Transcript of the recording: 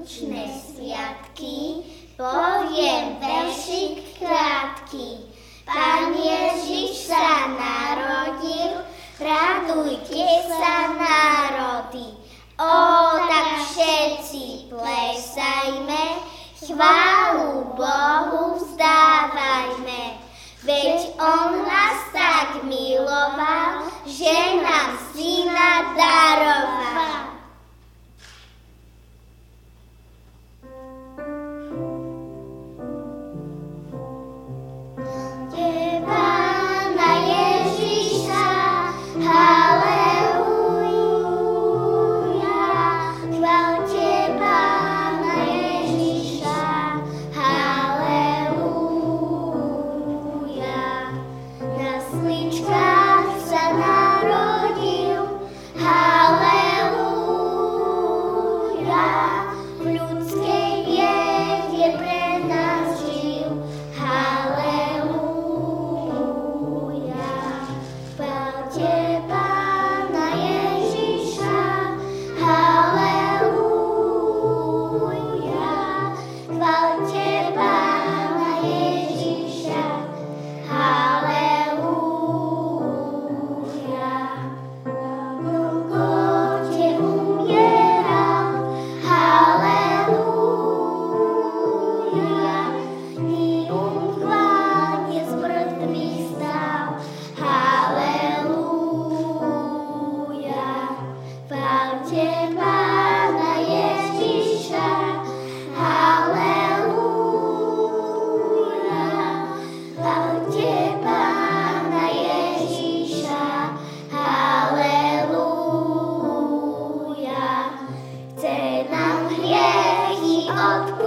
Vianočné sviatky poviem veršik krátky. Pán Ježiš sa narodil, radujte sa národy. Ó, tak všetci plesajme, chválu Bohu vzdávajme. Veď On nás tak miloval, že nám syna daroval. Pána Ježiša, halelúja, chváľte Pána Ježiša, halelúja. Na sličkách sa narodil, halelúja, v ľudskej biede pre nás žil, halelúja. Chváľte Pána Ježiša, halelúja, chváľte Pána Ježiša, halelúja. Na Golgote umieral, halelúja, i umkláne z mŕtvych stal, halelúja. Chváľte Pána Ježiša, halelúja, chváľte Pána Ježiša, halelúja. Chce nám hriechy odpustiť,